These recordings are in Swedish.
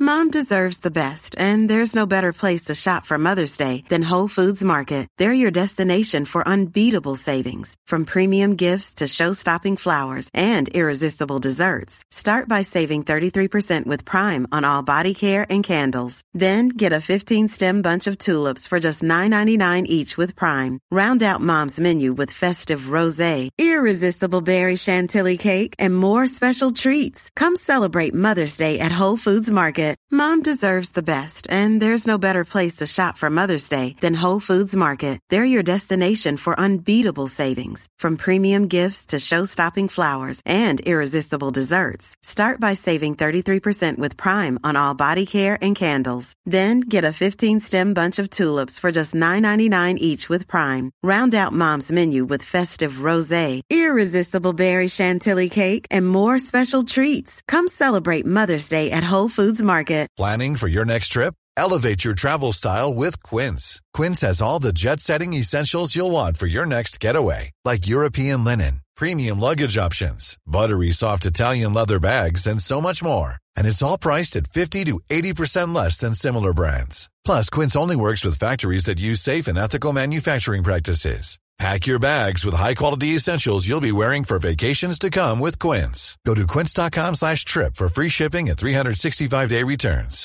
Mom deserves the best, and there's no better place to shop for Mother's Day than Whole Foods Market. They're your destination for unbeatable savings, from premium gifts to show-stopping flowers and irresistible desserts. Start by saving 33% with Prime on all body care and candles. Then get a 15-stem bunch of tulips for just $9.99 each with Prime. Round out Mom's menu with festive rosé, irresistible berry chantilly cake, and more special treats. Come celebrate Mother's Day at Whole Foods Market. Mom deserves the best, and there's no better place to shop for Mother's Day than Whole Foods Market. They're your destination for unbeatable savings, from premium gifts to show-stopping flowers and irresistible desserts. Start by saving 33% with Prime on all body care and candles. Then get a 15-stem bunch of tulips for just $9.99 each with Prime. Round out Mom's menu with festive rosé, irresistible berry chantilly cake, and more special treats. Come celebrate Mother's Day at Whole Foods Market. Planning for your next trip? Elevate your travel style with Quince. Quince has all the jet-setting essentials you'll want for your next getaway, like European linen, premium luggage options, buttery soft Italian leather bags, and so much more. And it's all priced at 50 to 80% less than similar brands. Plus, Quince only works with factories that use safe and ethical manufacturing practices. Pack your bags with high-quality essentials you'll be wearing for vacations to come with Quince. Go to quince.com/trip for free shipping and 365-day returns.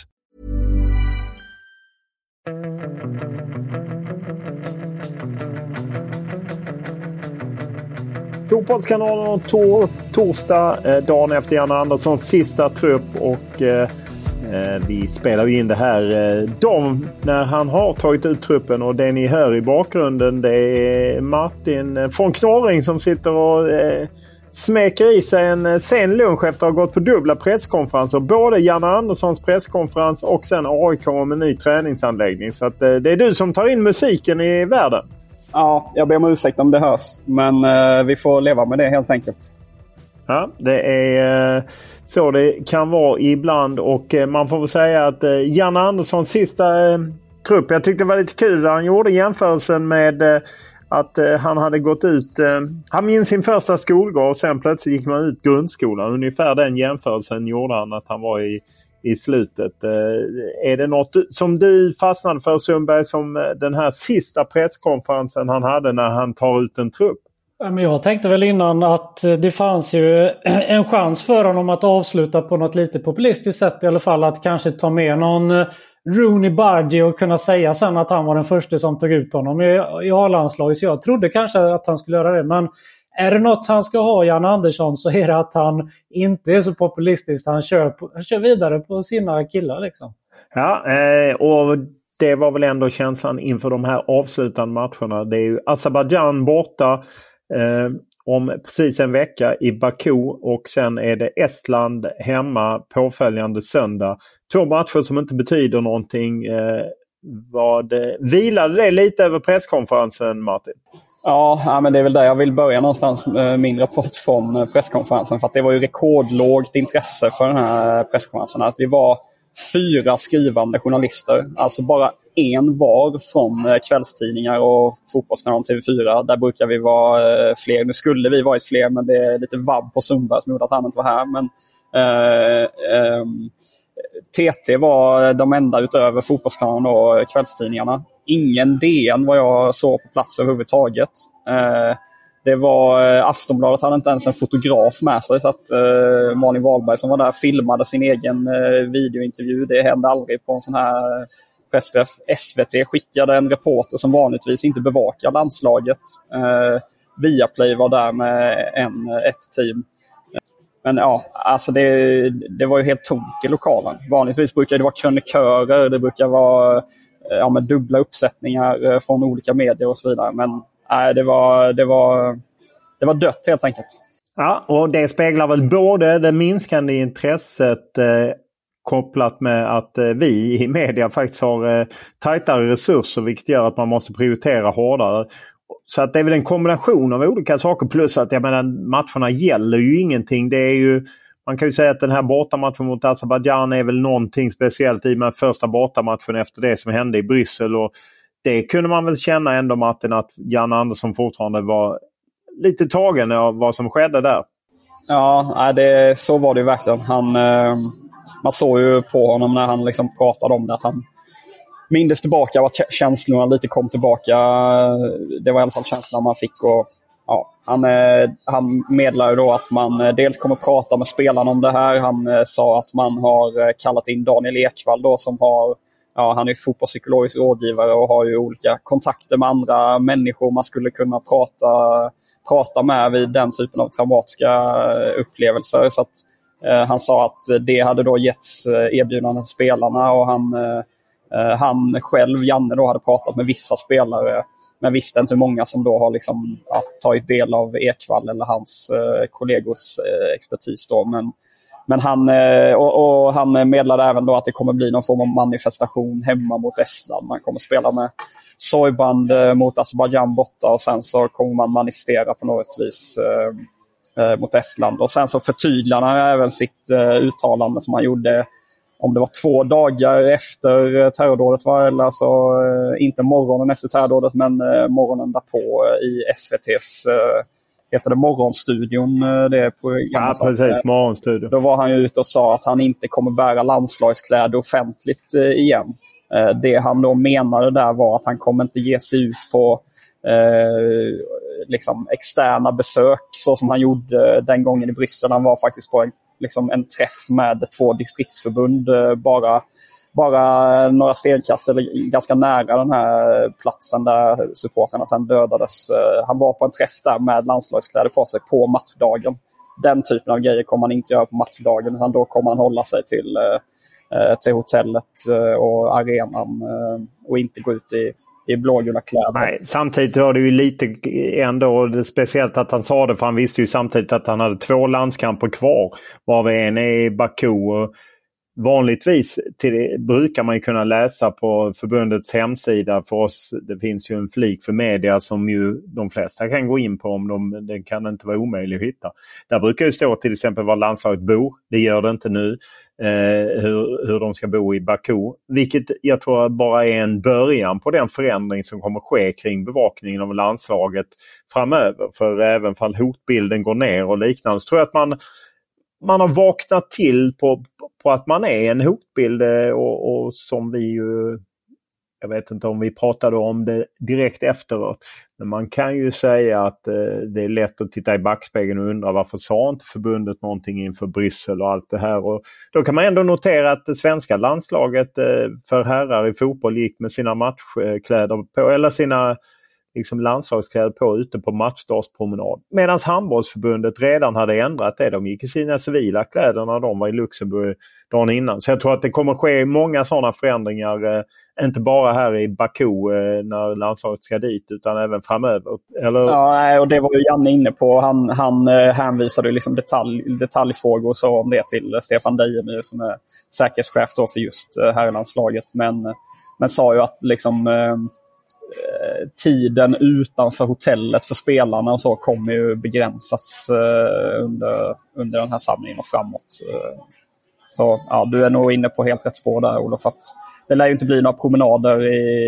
Fotbollskanalen torsdag, dagen efter Jan Anderssons sista trupp, och vi spelar ju in det här när han har tagit ut truppen, och det ni hör i bakgrunden, det är Martin från Knorring som sitter och smäcker i sig en sen lunch efter att ha gått på dubbla presskonferenser. Både Jan Anderssons presskonferens och sen AIK om en ny träningsanläggning. Så att det är du som tar in musiken i världen. Ja, jag ber om ursäkt om det hörs. Men vi får leva med det helt enkelt. Ja, det är så det kan vara ibland, och man får väl säga att Jan Anderssons sista trupp, jag tyckte det var lite kul när han gjorde jämförelsen med att han hade gått ut, han minns sin första skolgång och sen plötsligt gick man ut grundskolan. Ungefär den jämförelsen gjorde han, att han var i slutet. Är det något som du fastnade för, Sundberg, som den här sista presskonferensen han hade när han tar ut en trupp? Men jag tänkte väl innan att det fanns ju en chans för honom att avsluta på något lite populistiskt sätt i alla fall. Att kanske ta med någon Rooney Bardi och kunna säga sen att han var den första som tog ut honom i A-landslaget. Så jag trodde kanske att han skulle göra det. Men är det något han ska ha, Jan Andersson, så är det att han inte är så populistisk. Han kör vidare på sina killar liksom. Ja, och det var väl ändå känslan inför de här avslutande matcherna. Det är ju Azerbaijan borta om precis en vecka i Baku, och sen är det Estland hemma påföljande söndag. 2 matcher som inte betyder någonting. Vilade det lite över presskonferensen, Martin? Ja, men det är väl där jag vill börja någonstans. Min rapport från presskonferensen, för att det var ju rekordlågt intresse för den här presskonferensen. Att vi var 4 skrivande journalister, alltså bara en var från kvällstidningar och Fotbollskanalen TV4. Där brukar vi vara fler. Nu skulle vi varit fler, men det är lite vabb på Sundberg som gjorde att han inte var här. Men TT var de enda utöver Fotbollskanalen och kvällstidningarna. Ingen DN vad jag såg på plats överhuvudtaget. Det var Aftonbladet hade inte ens en fotograf med sig, så att Malin Wahlberg som var där filmade sin egen videointervju. Det hände aldrig på en sån här pressträff. SVT skickade en reporter som vanligtvis inte bevakar landslaget. Viaplay var där med ett team. Men ja, alltså det var ju helt tomt i lokalen. Vanligtvis brukar det vara krönikörer, det brukar vara med dubbla uppsättningar från olika medier och så vidare. Men det var dött helt enkelt. Ja, och det speglar väl både det minskande intresset kopplat med att vi i media faktiskt har tajtare resurser, vilket gör att man måste prioritera hårdare. Så att det är väl en kombination av olika saker, plus att jag menar, matcherna gäller ju ingenting. Det är ju, man kan ju säga att den här bortamatchen mot Azerbaijan är väl någonting speciellt i med första bortamatchen efter det som hände i Bryssel, och det kunde man väl känna ändå, Martin, att Jan Andersson fortfarande var lite tagen av vad som skedde där. Ja, så var det verkligen. man såg ju på honom när han liksom pratade om det, att han mindes tillbaka, att känslorna lite kom tillbaka. Det var i alla fall känslan man fick. Och ja, han meddelade då att man dels kommer prata med spelarna om det här. Han sa att man har kallat in Daniel Ekvall då, som han är fotbollspsykologisk rådgivare och har ju olika kontakter med andra människor man skulle kunna prata med vid den typen av traumatiska upplevelser. Så att han sa att det hade då getts erbjudanden till spelarna, och han själv, Janne, då hade pratat med vissa spelare, men visste inte hur många som då har liksom, tagit del av Ekvall eller hans kollegors expertis då. Men han meddelade även då att det kommer bli någon form av manifestation hemma mot Estland. Man kommer spela med sorgband mot Azerbaijan borta, och sen så kommer man manifestera på något vis mot Estland. Och sen så förtydligade han även sitt uttalande som han gjorde, om det var 2 dagar efter terrordådet, eller alltså inte morgonen efter terrordådet, men morgonen därpå i SVT:s heter det Morgonstudion, det programmet. Ja, precis, Morgonstudion. Då var han ju ute och sa att han inte kommer bära landslagskläder offentligt igen. Det han då menade där var att han kommer inte ge sig ut på liksom externa besök så som han gjorde den gången i Bryssel. Han var faktiskt på en träff med 2 distriktsförbund bara några stenkast eller ganska nära den här platsen där supporterna sen dödades. Han var på en träff där med landslagskläder på sig på matchdagen. Den typen av grejer kommer han inte göra på matchdagen, utan då kommer han hålla sig till hotellet och arenan och inte gå ut i blågula kläder. Nej, samtidigt var det ju lite ändå speciellt att han sa det, för han visste ju samtidigt att han hade 2 landskamper kvar, varav en är i Baku. Och vanligtvis brukar man ju kunna läsa på förbundets hemsida för oss. Det finns ju en flik för media som ju de flesta kan gå in på om den kan inte vara omöjlig att hitta. Där brukar ju stå till exempel var landslaget bor. Det gör det inte nu. Hur de ska bo i Baku. Vilket jag tror bara är en början på den förändring som kommer ske kring bevakningen av landslaget framöver. För även fall hotbilden går ner och liknande, så tror jag att man har vaknat till på att man är en hotbild, och som vi ju, jag vet inte om vi pratade om det direkt efteråt, men man kan ju säga att det är lätt att titta i backspegeln och undra varför sa inte förbundet någonting inför Bryssel och allt det här. Och då kan man ändå notera att det svenska landslaget för herrar i fotboll gick med sina matchkläder på, eller sina liksom landslagskläder på ute på matchdagspromenad. Medan handbollsförbundet redan hade ändrat det. De gick i sina civila kläder när de var i Luxemburg dagen innan. Så jag tror att det kommer ske många sådana förändringar. Inte bara här i Baku när landslaget ska dit, utan även framöver. Eller? Ja, och det var ju Janne inne på. Han hänvisade liksom detaljfrågor och så om det till Stefan Dejemyr som är säkerhetschef då för just herrlandslaget. Men sa ju att liksom tiden utanför hotellet för spelarna och så kommer ju begränsas under den här samlingen och framåt. Så ja, du är nog inne på helt rätt spår där, Olof, att det lär ju inte bli några promenader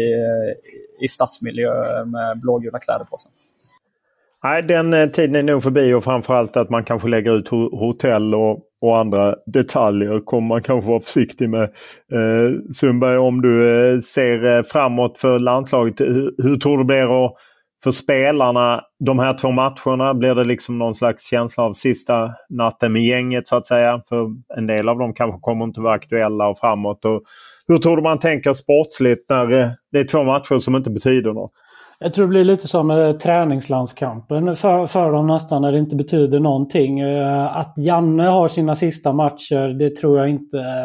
i stadsmiljö med blågula kläder på sig. Nej, den tiden är nog förbi, och framförallt att man kanske lägger ut hotell och andra detaljer kommer man kanske vara försiktig med. Sundberg, om du ser framåt för landslaget, hur tror du det blir för spelarna de här 2 matcherna? Blir det liksom någon slags känsla av sista natten med gänget så att säga? För en del av dem kanske kommer inte vara aktuella och framåt. Och hur tror du man tänker sportsligt när det är 2 matcher som inte betyder något? Jag tror det blir lite som träningslandskampen för dem nästan, när det inte betyder någonting. Att Janne har sina sista matcher, det tror jag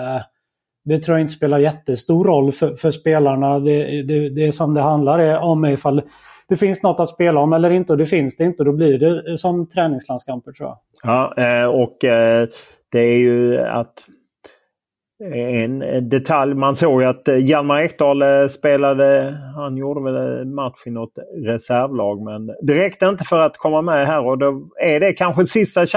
inte spelar jättestor roll för spelarna. Det är som det handlar om ifall det finns något att spela om eller inte, och det finns det inte. Då blir det som träningslandskamper, tror jag. Ja, och det är ju att en detalj, man såg ju att Hjalmar Ekdal spelade, han gjorde väl match i något reservlag, men det räckte inte för att komma med här, och då är det kanske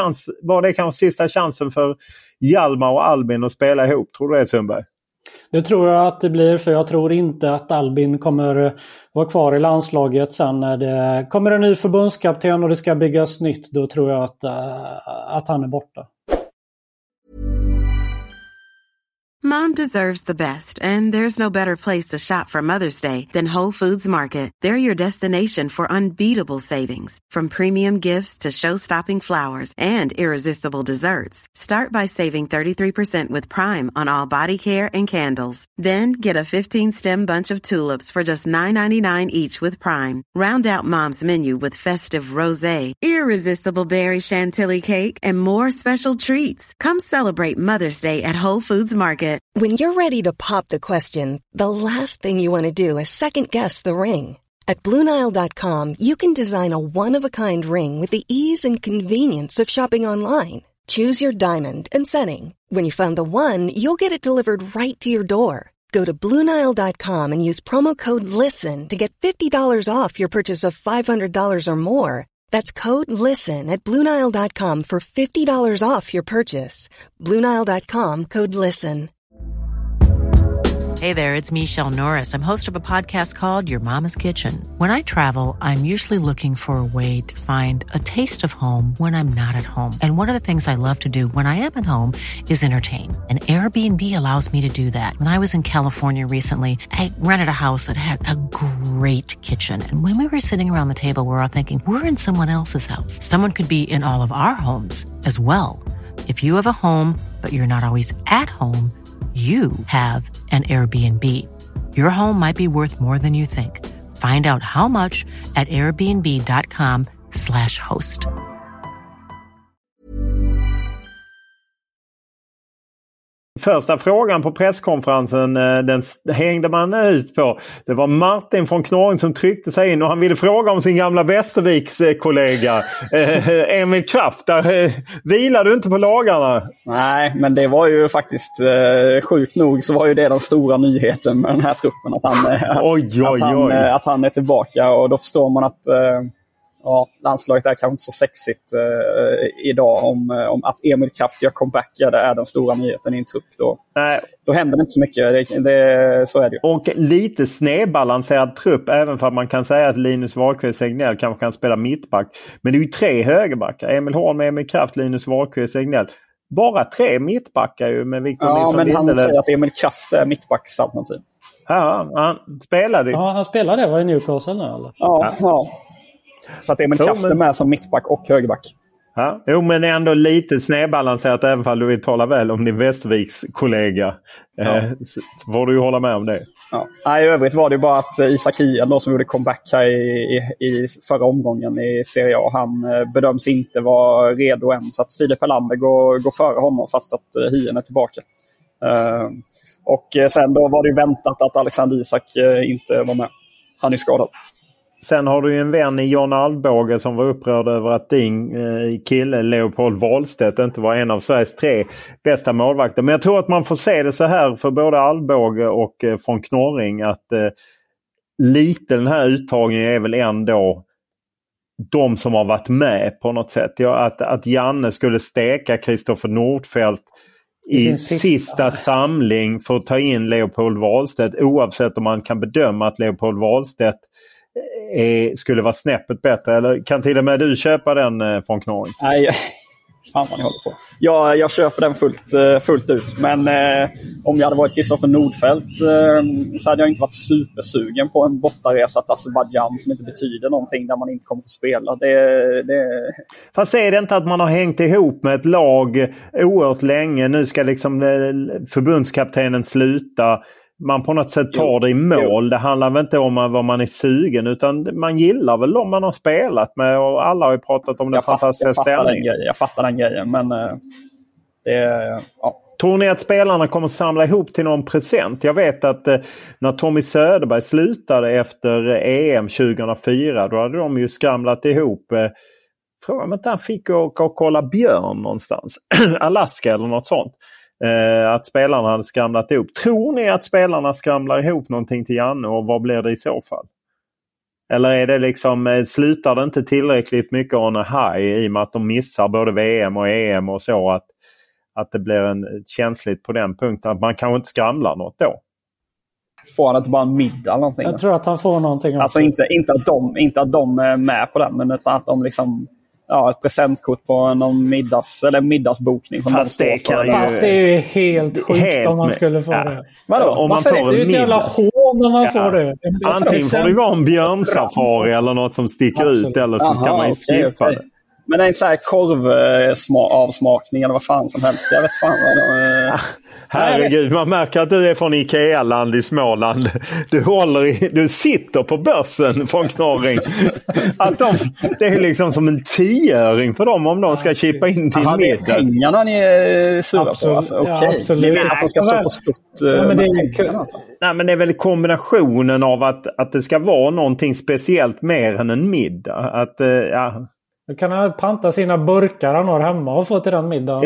sista chansen för Hjalmar och Albin att spela ihop. Tror du det, Sundberg? Det tror jag att det blir, för jag tror inte att Albin kommer vara kvar i landslaget sen när det kommer en ny förbundskapten och det ska byggas nytt. Då tror jag att han är borta. Mom deserves the best, and there's no better place to shop for Mother's Day than Whole Foods Market. They're your destination for unbeatable savings, from premium gifts to show-stopping flowers and irresistible desserts. Start by saving 33% with Prime on all body care and candles. Then get a 15-stem bunch of tulips for just $9.99 each with Prime. Round out Mom's menu with festive rosé, irresistible berry chantilly cake, and more special treats. Come celebrate Mother's Day at Whole Foods Market. When you're ready to pop the question, the last thing you want to do is second-guess the ring. At BlueNile.com, you can design a one-of-a-kind ring with the ease and convenience of shopping online. Choose your diamond and setting. When you find the one, you'll get it delivered right to your door. Go to BlueNile.com and use promo code LISTEN to get $50 off your purchase of $500 or more. That's code LISTEN at BlueNile.com for $50 off your purchase. BlueNile.com, code LISTEN. Hey there, it's Michelle Norris. I'm host of a podcast called Your Mama's Kitchen. When I travel, I'm usually looking for a way to find a taste of home when I'm not at home. And one of the things I love to do when I am at home is entertain. And Airbnb allows me to do that. When I was in California recently, I rented a house that had a great kitchen. And when we were sitting around the table, we were all thinking, we're in someone else's house. Someone could be in all of our homes as well. If you have a home, but you're not always at home, you have an Airbnb. Your home might be worth more than you think. Find out how much at airbnb.com/host. Första frågan på presskonferensen, den hängde man ut på. Det var Martin från Knorring som tryckte sig in och han ville fråga om sin gamla Västerviks kollega Emil Kraft. Vilar du inte på lagarna? Nej, men det var ju faktiskt sjukt nog så var ju det den stora nyheten med den här truppen. Att han är tillbaka och då förstår man att landslaget är kanske inte så sexigt idag om att Emil Kraft gör comeback. Ja, det är den stora nyheten i en trupp. Då händer det inte så mycket. Så är det ju. Och lite snedbalanserad trupp, även för att man kan säga att Linus Wahlqvist Egnell kanske kan spela mittback. Men det är ju 3 högerbackar. Emil Holm, Emil Kraft, Linus Wahlqvist Egnell. Bara 3 mittbackar ju med Victor Nilsson. Ja, men han säger att Emil Kraft är mittbacksalternativ. Ja, han spelade ju. Ja, han spelade. Var i Newcastle nu eller? Ja. Så att Emil Kraft är med som mittback och högerback. Ja. Jo, men ändå lite snedbalanserat även om du vill tala väl om din Västerviks kollega. Så får du ju hålla med om det. Ja. I övrigt var det bara att Isak Hien då, som gjorde comeback här i förra omgången i Serie A. Han bedöms inte vara redo än. Så att Filip Helander går före honom fast att Hien är tillbaka. Och sen då var det ju väntat att Alexander Isak inte var med. Han är skadad. Sen har du ju en vän i John Alvbåge som var upprörd över att din kille Leopold Wahlstedt inte var en av Sveriges 3 bästa målvakter. Men jag tror att man får se det så här för både Alvbåge och från Knorring att lite den här uttagningen är väl ändå de som har varit med på något sätt. Att Janne skulle steka Kristoffer Nordfeldt i sista samling för att ta in Leopold Wahlstedt, oavsett om man kan bedöma att Leopold Wahlstedt skulle vara snäppet bättre. Eller kan till och med du köpa den från Knorring? Nej, fan vad ni håller på. Jag köper den fullt ut. Men om jag hade varit Kristoffer Nordfeldt så hade jag inte varit supersugen på en bortaresa till Azerbaijan som inte betyder någonting, där man inte kommer att spela. Fast är det inte att man har hängt ihop med ett lag oerhört länge? Nu ska liksom förbundskaptenen sluta. Man på något sätt tar det i mål. Det handlar väl inte om vad man är sugen, utan man gillar väl om man har spelat med, och alla har ju pratat om den fantastiska ställningen. Jag fattar den grejen, men Tror ni att spelarna kommer samla ihop till någon present? Jag vet att när Tommy Söderberg slutade efter EM 2004, då hade de ju skramlat ihop. Frågan om inte han fick åka och kolla björn någonstans. Alaska eller något sånt. Att spelarna hade skramlat ihop. Tror ni att spelarna skramlar ihop någonting till Janne, och vad blir det i så fall? Eller är det liksom, slutar det inte tillräckligt mycket on a high i och med att de missar både VM och EM och så, att det blir känsligt på den punkten att man kanske inte skramlar något då? Får han inte bara en middag eller någonting? Jag tror att han får någonting. Alltså inte att de är med på den, men utan att de liksom ett presentkort på någon middagsbokning. Som Fast det är ju helt sjukt om man skulle få det. Vadå? Om man Varför får är det ett jävla hån när man får det? Antingen får det vara en björnsafari eller något som sticker ut, eller så kan man ju skippa det. Men det är en sån här korvavsmakning eller vad fan som helst. Jag vet fan. Herregud, man märker att du är från Ikea-land i Småland. Du sitter på börsen från Knorring. Det är liksom som en 10-öring för dem om de ska chippa in till middag. Det är pengarna ni är sura på. Alltså, okej. Absolut. Att de ska stå på stort. Nej, men det är väl kombinationen av att det ska vara någonting speciellt mer än en middag. Du kan panta sina burkar han har hemma och få till den middagen.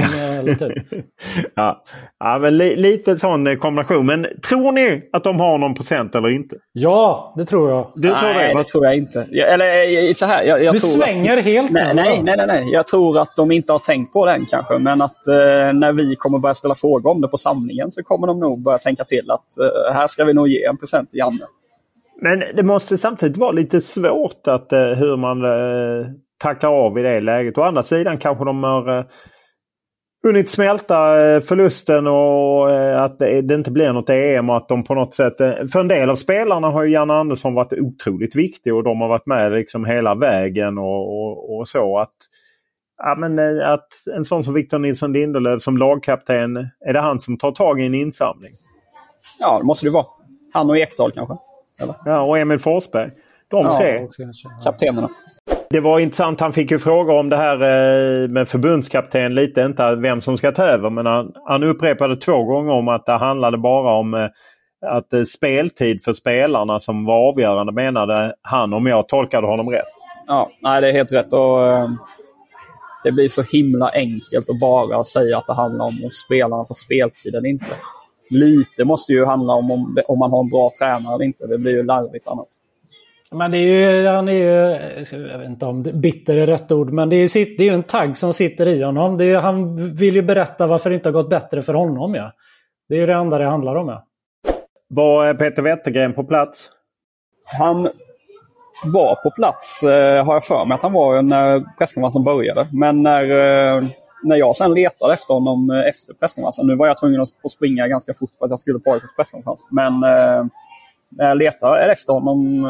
Ja, men lite sån kombination. Men tror ni att de har någon procent eller inte? Ja, det tror jag. Nej, det tror jag inte. Eller så här. Jag du tror svänger helt. Nej. Jag tror att de inte har tänkt på den kanske. Men att när vi kommer börja ställa frågor om det på samlingen så kommer de nog börja tänka till att här ska vi nog ge en present till Janne. Men det måste samtidigt vara lite svårt att hur man tackar av i det läget. Å andra sidan kanske de har hunnit smälta förlusten och att det inte blir något EM och att de på något sätt... För en del av spelarna har ju Janne Andersson varit otroligt viktig och de har varit med liksom hela vägen och så att... Ja, men att en sån som Victor Nilsson Lindelöf som lagkapten, är det han som tar tag i en insamling? Ja, det måste det vara. Han och Ekdal kanske. Eller? Ja, och Emil Forsberg. De tre. Kaptenerna. Det var intressant. Han fick ju fråga om det här med förbundskapten lite. Inte vem som ska ta över. Men han upprepade 2 gånger om att det handlade bara om att speltid för spelarna som var avgörande, menade han, om jag tolkade honom rätt. Ja, nej, det är helt rätt. Och det blir så himla enkelt att bara säga att det handlar om spelarna får speltid eller inte. Lite måste ju handla om man har en bra tränare eller inte. Det blir ju larvigt annat. Men det är ju, han är ju, jag vet inte om bitter är rätt ord, men det är ju en tagg som sitter i honom. Han vill ju berätta varför det inte har gått bättre för honom. Ja. Det är ju det enda det handlar om. Ja. Var Peter Wettergren på plats? Han var på plats, har jag för mig att han var när presskonferensen började. Men när jag sen letade efter honom efter presskonferensen, nu var jag tvungen att springa ganska fort för att jag skulle på presskonferensen. Men när jag letade efter honom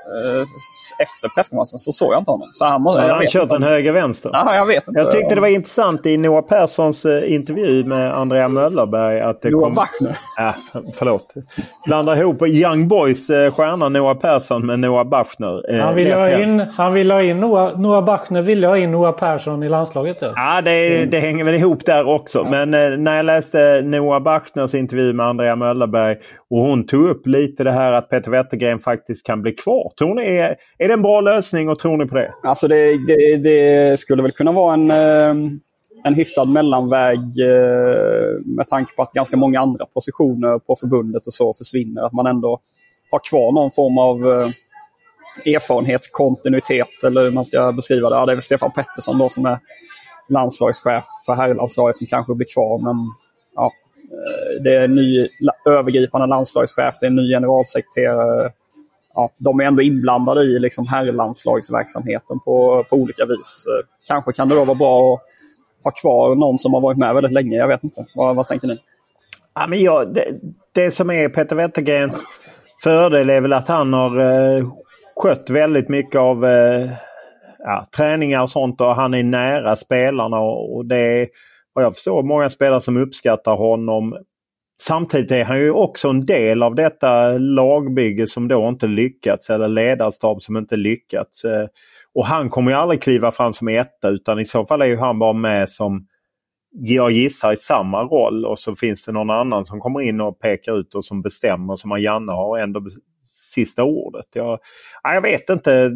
efter presskonferensen så såg jag inte honom. Så han har kört en höger-vänster. Ja, jag vet inte. Jag tyckte det var intressant i Noah Perssons intervju med Andrea Möllerberg att det Noah Bachner. Förlåt. Blandar ihop Young Boys stjärna Noah Persson med Noah Bachner. Han vill ha in Noah Bachner ville ha in Noah Persson i landslaget. Ja, det hänger väl ihop där också. Ja. Men när jag läste Noah Bachners intervju med Andrea Möllerberg och hon tog upp lite det här att Peter Wettergren faktiskt kan bli kvar. Tror ni är det en bra lösning och tror ni på det? Alltså det skulle väl kunna vara en hyfsad mellanväg med tanke på att ganska många andra positioner på förbundet och så försvinner. Att man ändå har kvar någon form av erfarenhet, kontinuitet eller hur man ska beskriva det. Ja, det är väl Stefan Pettersson då som är landslagschef för herrlandslaget som kanske blir kvar, men ja, det är en ny övergripande landslagschef, det är en ny generalsekreterare. Ja, de är ändå inblandade i liksom herrlandslagsverksamheten på olika vis. Kanske kan det då vara bra att ha kvar någon som har varit med väldigt länge, jag vet inte. Vad tänker ni? Ja, men det som är Peter Wettergrens fördel är väl att han har skött väldigt mycket av träningar och sånt, och han är nära spelarna och det är, vad jag förstår, många spelare som uppskattar honom. Samtidigt är han ju också en del av detta lagbygge som då inte lyckats, eller ledarstab som inte lyckats. Och han kommer ju aldrig kliva fram som etta, utan i så fall är ju han bara med som, jag gissar, i samma roll, och så finns det någon annan som kommer in och pekar ut och som bestämmer, som man gärna har ändå sista ordet. Jag vet inte,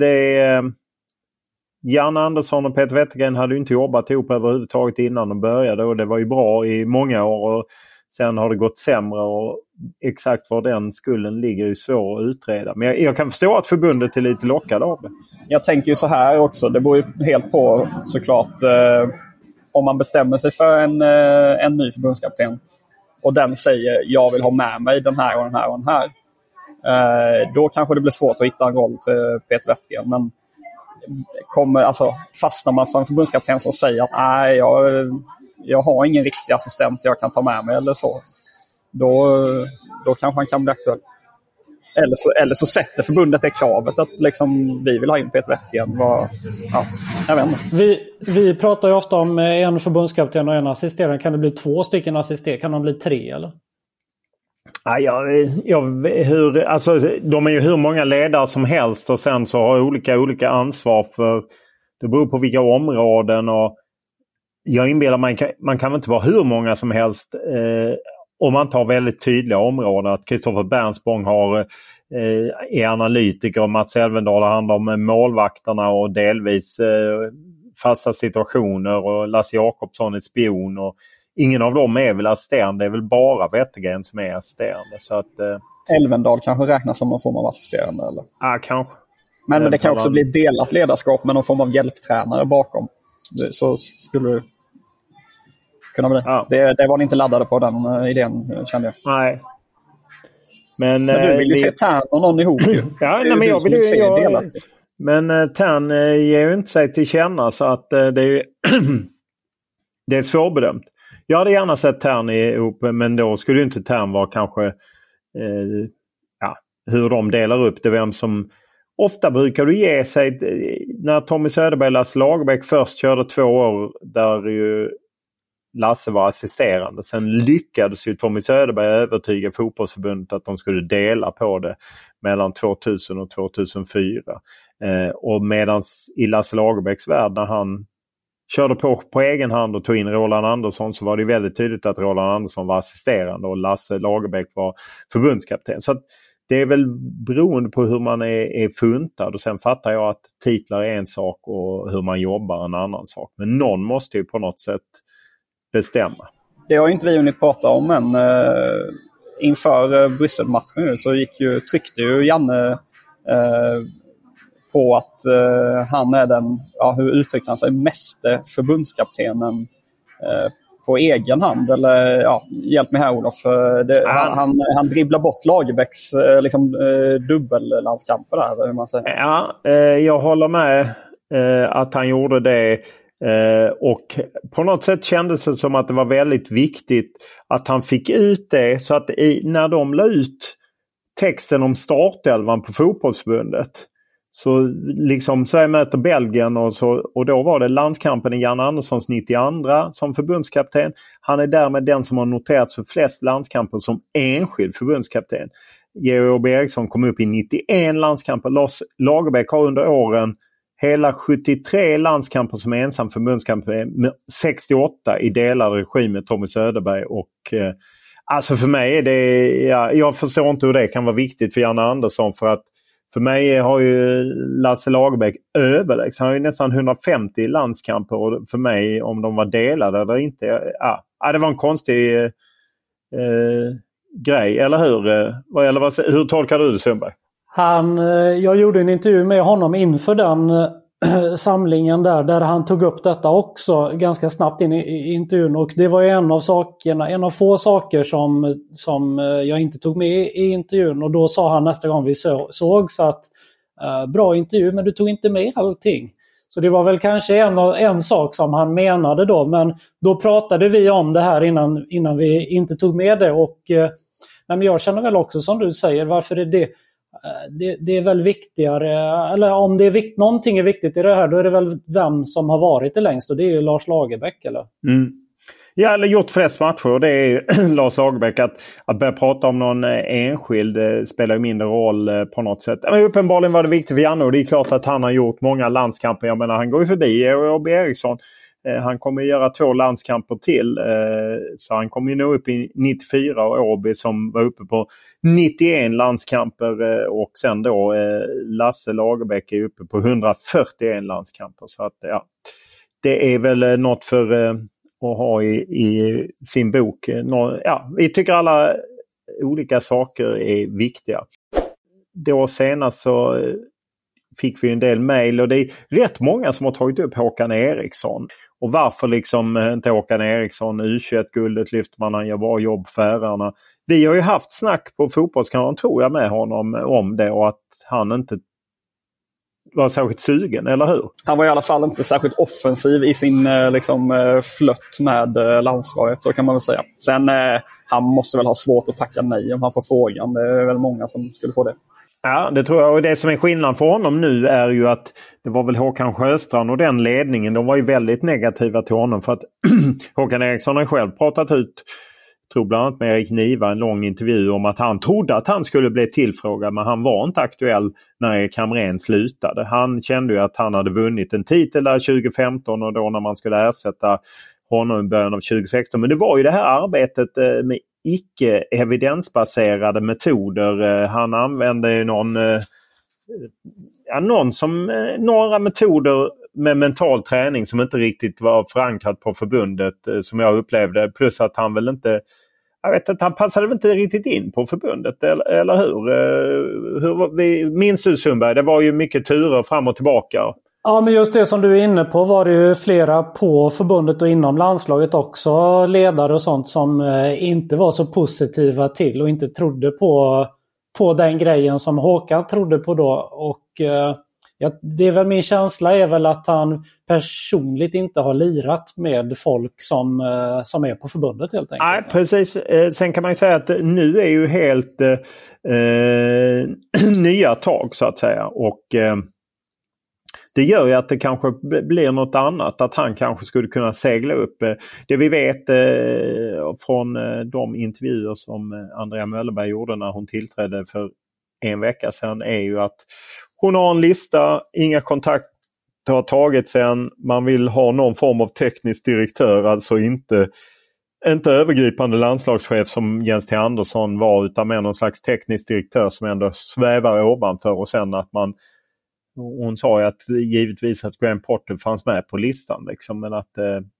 Janne Andersson och Peter Wettergren hade ju inte jobbat ihop överhuvudtaget innan de började, och det var ju bra i många år, och sen har det gått sämre, och exakt var den skulden ligger är svår att utreda. Men jag kan förstå att förbundet är lite lockad av det. Jag tänker ju så här också, det beror ju helt på såklart om man bestämmer sig för en ny förbundskapten och den säger jag vill ha med mig den här och den här och den här. Då kanske det blir svårt att hitta en roll till Peter Wettergren. Men fastnar man för en förbundskapten som säger att nej, jag har ingen riktig assistent jag kan ta med mig eller så. Då kanske han kan bli aktuell. Eller så sätter förbundet det kravet att liksom, vi vill ha in Peter Wettergren. Jag vet inte. Vi pratar ju ofta om en förbundskapten och en assisterande. Kan det bli 2 stycken assisterande? Kan de bli 3 eller? De är ju hur många ledare som helst och sen så har olika ansvar för, det beror på vilka områden, och jag inbillar man kan inte vara hur många som helst om man tar väldigt tydliga områden. Att Kristoffer Bernsborg är analytiker och Mats Elvendal handlar om målvakterna och delvis fasta situationer, och Lasse Jakobsson är spion, och ingen av dem är väl assisterande. Det är väl bara Wettergren som är assisterande. Så att, Elvendal kanske räknas som någon form av assisterande, eller? Ja, kanske. Men det kan också bli delat ledarskap med någon form av hjälptränare bakom. Så skulle det kunna bli. Ja. Det var ni inte laddade på, den idén, kände jag. Nej. Men du vill ju se Tern och någon ihop ju. Ja, men jag vill ju se delat. Men Tern ger ju inte sig till känna, så att det är ju det är svårbedömt. Jag hade gärna sett Tern ihop, men då skulle ju inte Tern vara kanske hur de delar upp det, vem som ofta brukar du ge sig. När Tommy Söderberg och Lasse Lagerbäck först körde 2 år där ju Lasse var assisterande. Sen lyckades ju Tommy Söderberg övertyga fotbollsförbundet att de skulle dela på det mellan 2000 och 2004. Och medan i Lasse Lagerbäcks värld, när han körde på egen hand och tog in Roland Andersson, så var det väldigt tydligt att Roland Andersson var assisterande och Lasse Lagerbäck var förbundskapten. Så att det är väl beroende på hur man är funtad, och sen fattar jag att titlar är en sak och hur man jobbar en annan sak. Men någon måste ju på något sätt bestämma. Det har inte vi hunnit prata om, men inför Bryssel-matchen så tryckte ju Janne på att han är den, hur uttryckte han sig, meste förbundskaptenen på egen hand. Eller hjälp mig här, Olof. Han dribblar bort Lagerbäcks dubbellandskamper där, hur man säger. Ja, jag håller med att han gjorde det. Och på något sätt kändes det som att det var väldigt viktigt att han fick ut det, så att när de la ut texten om startelvan på fotbollsförbundet, så liksom Sverige möter Belgien och då var det landskampen i Jan Anderssons 92 som förbundskapten. Han är därmed den som har noterats för flest landskamper som enskild förbundskapten. Georg Åby Eriksson kom upp i 91 landskamper. Lars Lagerbäck har under åren hela 73 landskamper som ensam förbundskapten, med 68 i delad regi med Tommy Söderberg. Och alltså för mig är det, jag förstår inte hur det kan vara viktigt för Janne Andersson, för att för mig har ju Lasse Lagerbäck överlägsen. Han har ju nästan 150 landskamper, och för mig, om de var delade eller inte, det var en konstig grej, eller hur? Hur tolkar du det, Sundberg? Jag gjorde en intervju med honom inför den samlingen där han tog upp detta också ganska snabbt in i intervjun, och det var ju en av få saker som jag inte tog med i intervjun, och då sa han nästa gång vi sågs att bra intervju, men du tog inte med allting. Så det var väl kanske en sak som han menade då, men då pratade vi om det här innan vi inte tog med det, och men jag känner väl också som du säger, varför är det är väl viktigare, eller om det är någonting är viktigt i det här, då är det väl vem som har varit det längst, och det är ju Lars Lagerbäck, eller? Ja, eller gjort flest matcher, det är ju Lars Lagerbäck. Att börja prata om någon enskild spelar ju mindre roll på något sätt. Men uppenbarligen var det viktigt för Janne, och det är klart att han har gjort många landskamper. Jag menar, han går ju förbi Georg Åby Eriksson. Han kommer göra 2 landskamper till, så han kommer ju nå upp i 94, och Åby som var uppe på 91 landskamper, och sen då Lasse Lagerbäck är uppe på 141 landskamper. Så att det är väl något för att ha i sin bok. Vi tycker alla olika saker är viktiga. Då senast så fick vi en del mejl, och det är rätt många som har tagit upp Håkan Eriksson. Och varför liksom inte Håkan Eriksson? U21-guldet lyfter man, han gör bra jobb för Färöarna. Vi har ju haft snack på Fotbollskanalen, tror jag, med honom om det, och att han inte vara särskilt sugen, eller hur? Han var i alla fall inte särskilt offensiv i sin flött med landslaget, så kan man väl säga. Sen han måste väl ha svårt att tacka nej om han får frågan. Det är väl många som skulle få det. Ja, det tror jag. Och det som är skillnad för honom nu är ju att det var väl Håkan Sjöstrand och den ledningen, de var ju väldigt negativa till honom för att Håkan Eriksson har själv pratat ut, tror bland annat med Erik Niva, en lång intervju om att han trodde att han skulle bli tillfrågad, men han var inte aktuell när Erik Hamrén slutade. Han kände ju att han hade vunnit en titel där 2015 och då när man skulle ersätta honom i början av 2016. Men det var ju det här arbetet med icke-evidensbaserade metoder. Han använde ju några metoder med mental träning som inte riktigt var förankrat på förbundet, som jag upplevde. Plus att han väl inte, jag vet att han passade väl inte riktigt in på förbundet, eller hur? Minns du, Sundberg? Det var ju mycket turer fram och tillbaka. Ja, men just det som du är inne på var det ju flera på förbundet och inom landslaget också, ledare och sånt, som inte var så positiva till och inte trodde på den grejen som Håkan trodde på då. Och det är väl min känsla är väl att han personligt inte har lirat med folk som är på förbundet helt enkelt. Nej, precis. Sen kan man ju säga att nu är ju helt nya tag så att säga, och det gör ju att det kanske blir något annat, att han kanske skulle kunna segla upp. Det vi vet från de intervjuer som Andrea Möllerberg gjorde när hon tillträdde för en vecka sedan är ju att hon har en lista, inga kontakter har tagits än, man vill ha någon form av teknisk direktör, alltså inte övergripande landslagschef som Jens T. Andersson var, utan med någon slags teknisk direktör som ändå svävar ovanför, och sen att man. Hon sa ju att givetvis att Graham Potter fanns med på listan liksom, men att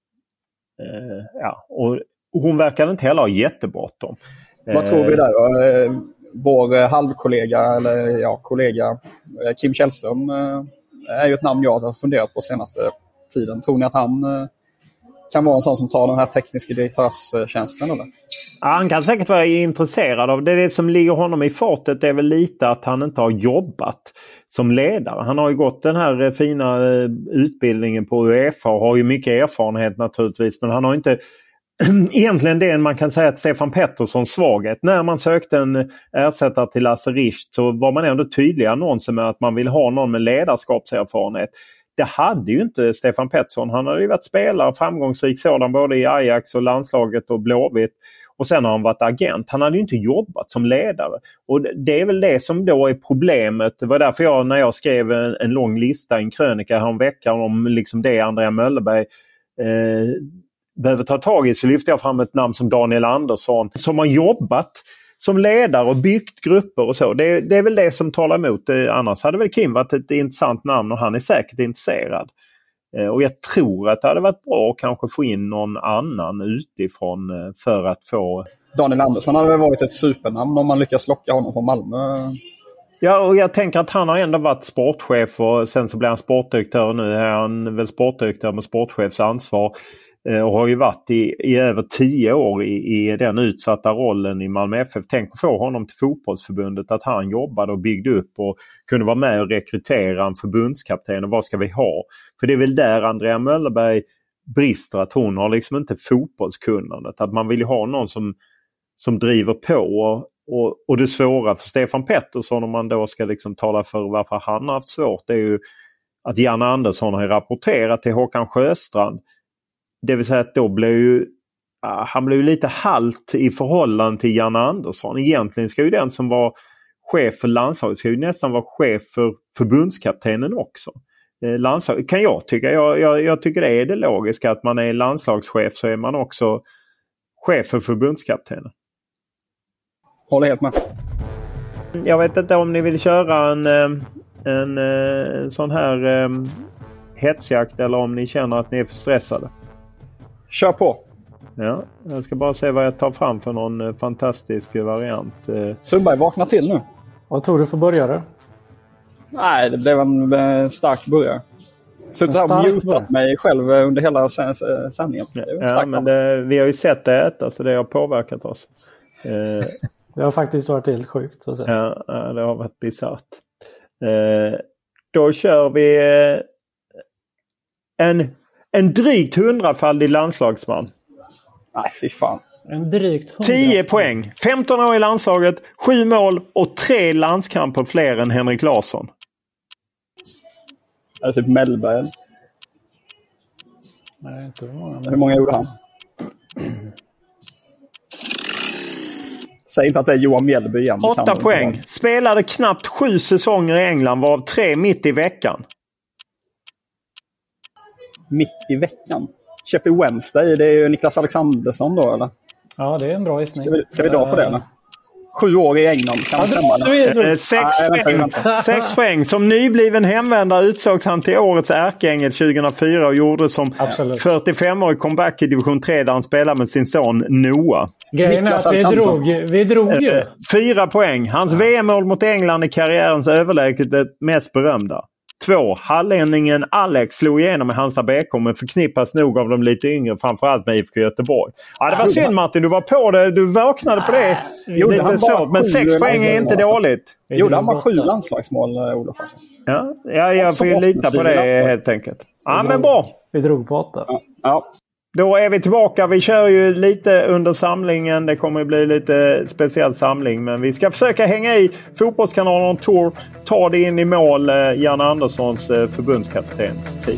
och hon verkar inte heller ha jättebråttom. Vad tror vi där då? Vår halvkollega eller kollega Kim Källström är ju ett namn jag har funderat på senaste tiden. Tror ni att han kan vara en sån som tar den här tekniska direktörstjänsten eller? Ja, han kan säkert vara intresserad av det. Det som ligger honom i fatet är väl lite att han inte har jobbat som ledare. Han har ju gått den här fina utbildningen på UEFA och har ju mycket erfarenhet naturligtvis, men han har inte egentligen det man kan säga att Stefan Petterssons svaghet. När man sökte en ersättare till Lasse Richt så var man ändå tydlig i annonsen med att man vill ha någon med ledarskapserfarenhet. Det hade ju inte Stefan Pettersson. Han hade ju varit spelare, framgångsrik sådan, både i Ajax och landslaget och Blåvitt. Och sen har han varit agent. Han hade ju inte jobbat som ledare. Och det är väl det som då är problemet. Det var därför jag, när jag skrev en lång lista, en krönika här om veckan om liksom det Andrea Möllerberg behöver ta tag i, så lyfte jag fram ett namn som Daniel Andersson som har jobbat som ledare och byggt grupper och så. Det är väl det som talar emot. Annars hade väl Kim varit ett intressant namn och han är säkert intresserad. Och jag tror att det hade varit bra att kanske få in någon annan utifrån för att få... Daniel Andersson hade väl varit ett supernamn om man lyckas locka honom från Malmö. Ja, och jag tänker att han har ändå varit sportchef och sen så blir han sportdirektör. Nu är han väl sportdirektör med sportchefs ansvar. Och har ju varit i över 10 år i den utsatta rollen i Malmö FF. Tänk att få honom till fotbollsförbundet, att han jobbade och byggde upp och kunde vara med och rekrytera en förbundskapten. Och vad ska vi ha? För det är väl där Andrea Möllerberg brister, att hon har liksom inte fotbollskunnandet. Att man vill ha någon som driver på. Och det svåra för Stefan Pettersson, om man då ska liksom tala för varför han har haft svårt, det är ju att Janne Andersson har rapporterat till Håkan Sjöstrand. Det vill säga att då han blev lite halt i förhållande till Janne Andersson. Egentligen ska ju den som var chef för landslaget ska ju nästan vara chef för förbundskaptenen också. Landslag, kan jag tycka. Jag tycker det är det logiska, att man är landslagschef så är man också chef för förbundskaptenen. Håller helt med. Jag vet inte om ni vill köra en sån här hetsjakt eller om ni känner att ni är för stressade. Kör på. Ja, jag ska bara se vad jag tar fram för någon fantastisk variant. Sundberg, vakna till nu. Vad tror du för börjare? Nej, det blev en stark börjare. Suttit här och mutat mig själv under hela sändningen. Ja, men vi har ju sett det äta, så det har påverkat oss. Det har faktiskt varit helt sjukt. Så att säga. Ja, det har varit bisarrt. Då kör vi en drygt 100-faldig landslagsman. Nej, fy fan. En drygt 100. 10 poäng. 15 år i landslaget, 7 mål och 3 landskamper fler än Henrik Larsson. Är det typ Mellberg? Nej, inte hur många. Hur många gjorde han? Säg inte att det är Johan Mjällby igen. 8 poäng. Spelade knappt 7 säsonger i England, varav 3 mitt i veckan. Mitt i veckan? Sheffield Wednesday, det är ju Niklas Alexandersson då, eller? Ja, det är en bra gissning. Ska vi dra på det, eller? 7 år i England kan stämma. 6 poäng. Som nybliven hemvändare utsågs han till årets ärkeängel 2004 och gjorde som 45-årig comeback i division 3 där han spelade med sin son Noah. Grejen är att vi drog ju. 4 poäng. Hans VM-mål mot England i karriärens överläget det mest berömda. 2. Hallänningen Alex slog igenom med Halmstad BK men förknippas nog av de lite yngre, framförallt med IFK Göteborg. Ja, det var synd Martin, du var på det. Du vaknade på det. Lite svårt, men 6 poäng är inte dåligt. Gjorde han bara 7 landslagsmål, Olof? Alltså. Ja, jag får ju lita på det helt enkelt. Ja, men bra. Vi drog på 8. Ja. Då är vi tillbaka. Vi kör ju lite under samlingen. Det kommer att bli lite speciell samling. Men vi ska försöka hänga i Fotbollskanalen Tour. Ta det in i mål. Jan Anderssons förbundskaptens tid.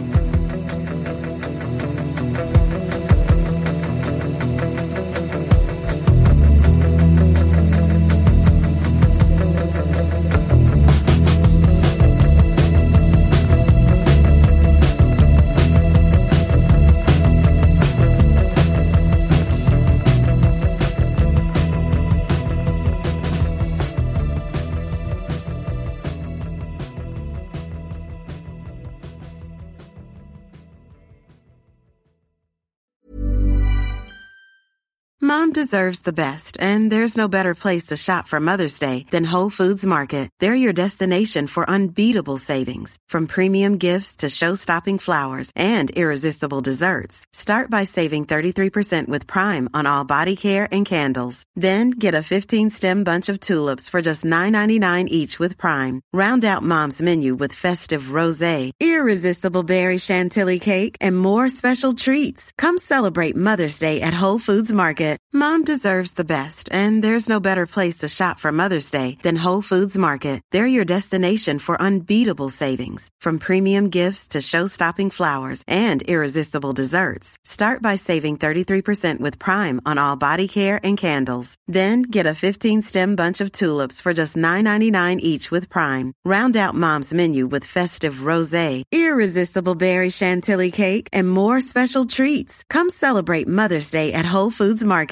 Mom deserves the best, and there's no better place to shop for Mother's Day than Whole Foods Market. They're your destination for unbeatable savings, from premium gifts to show-stopping flowers and irresistible desserts. Start by saving 33% with Prime on all body care and candles. Then get a 15-stem bunch of tulips for just $9.99 each with Prime. Round out Mom's menu with festive rosé, irresistible berry chantilly cake, and more special treats. Come celebrate Mother's Day at Whole Foods Market. Mom deserves the best, and there's no better place to shop for Mother's Day than Whole Foods Market. They're your destination for unbeatable savings, from premium gifts to show-stopping flowers and irresistible desserts. Start by saving 33% with Prime on all body care and candles. Then get a 15-stem bunch of tulips for just $9.99 each with Prime. Round out Mom's menu with festive rosé, irresistible berry chantilly cake, and more special treats. Come celebrate Mother's Day at Whole Foods Market.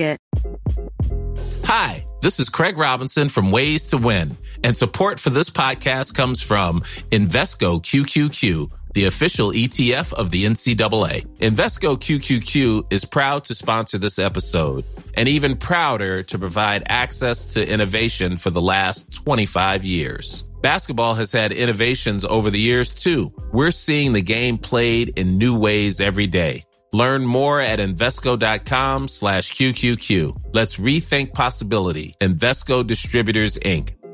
Hi, this is Craig Robinson from Ways to Win, and support for this podcast comes from Invesco QQQ, the official ETF of the NCAA. Invesco QQQ is proud to sponsor this episode, and even prouder to provide access to innovation for the last 25 years. Basketball has had innovations over the years, too. We're seeing the game played in new ways every day. Learn more at Invesco.com/QQQ. Let's rethink possibility. Invesco Distributors, Inc.